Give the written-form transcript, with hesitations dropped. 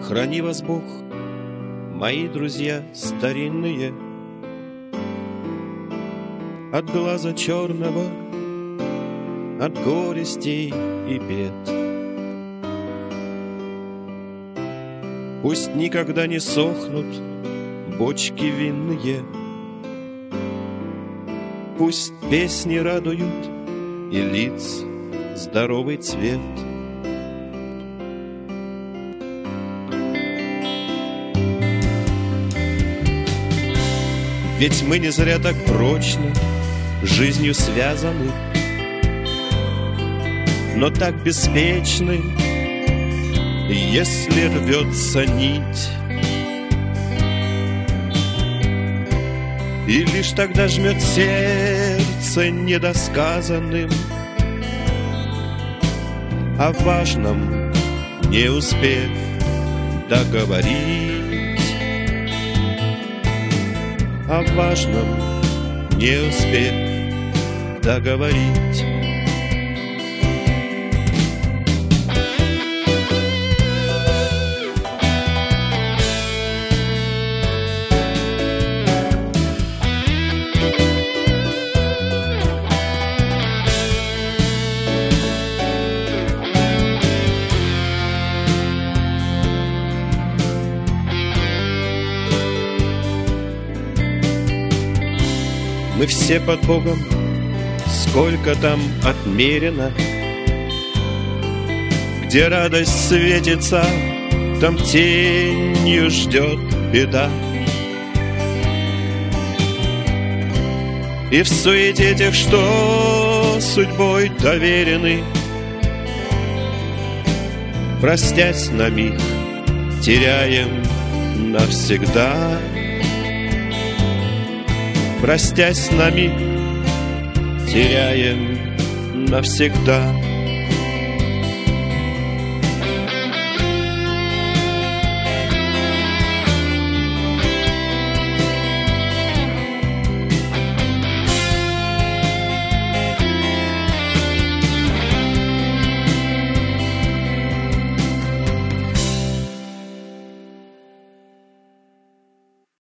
Храни вас Бог, мои друзья старинные, от глаза черного, от горестей и бед. Пусть никогда не сохнут бочки винные, пусть песни радуют и лиц здоровый цвет. Ведь мы не зря так прочно жизнью связаны, но так беспечны, если рвется нить. И лишь тогда жмет сердце недосказанным, о важном не успев договорить. О важном не успев договорить. Мы все под Богом, сколько там отмерено. Где радость светится, там тенью ждет беда. И в суете тех, что судьбой доверены, простясь на миг, теряем навсегда. Простясь на миг, теряем навсегда.